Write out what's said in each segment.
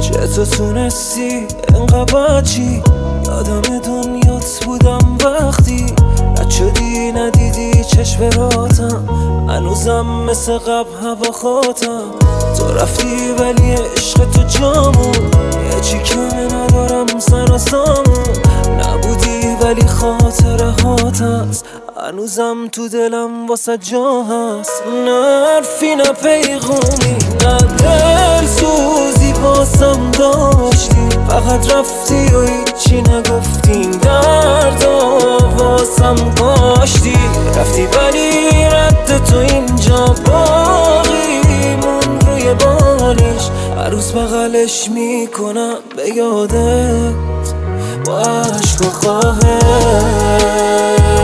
چطور تونستی انقدر چی یادم دنیات بودم وقتی رد شدی ندیدی چشم راتم هنوزم مثل قبل هوا خاتم تو رفتی ولی عشق تو جامون یه چی کمه ندارم سر و سامون نبودی ولی خاطره هات هست هنوزم تو دلم واسه جا هست نه حرفی نه پیغومی نه دل سوزی باسم داشتی فقط رفتی و هیچی نگفتی درد و واسم کاشتی رفتی ولی رد تو اینجا باقی مون روی بالش هر روز بغلش میکنم به یادت با عشق و خواهش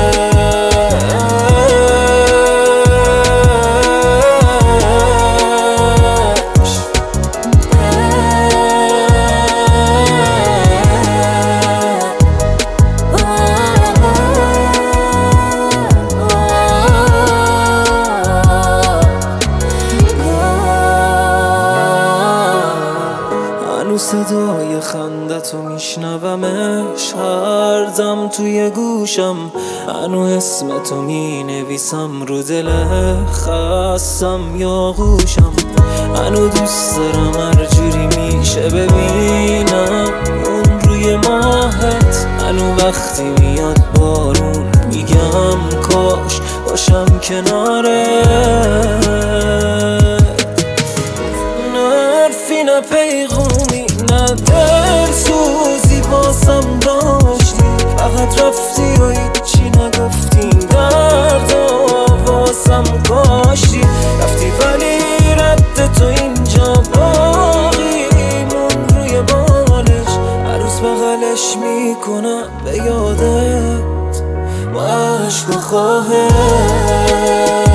صدای خندتو میشنومش هر دم توی گوشم هنو اسمتو مینویسم رو دل خستم یا گوشم هنو دوست دارم هر جوری میشه ببینم اون روی ماهت هنو وقتی میاد بارون میگم کاش باشم کنارت نه حرفی نه پیغومی نه دل سوزی باسم داشتی فقط رفتی و هیچی نگفتی درد و واسم کاشتی رفتی ولی رد تو اینجا باقی مون روی بالش هر روز بغلش میکنم به یادت با عشق و خواهش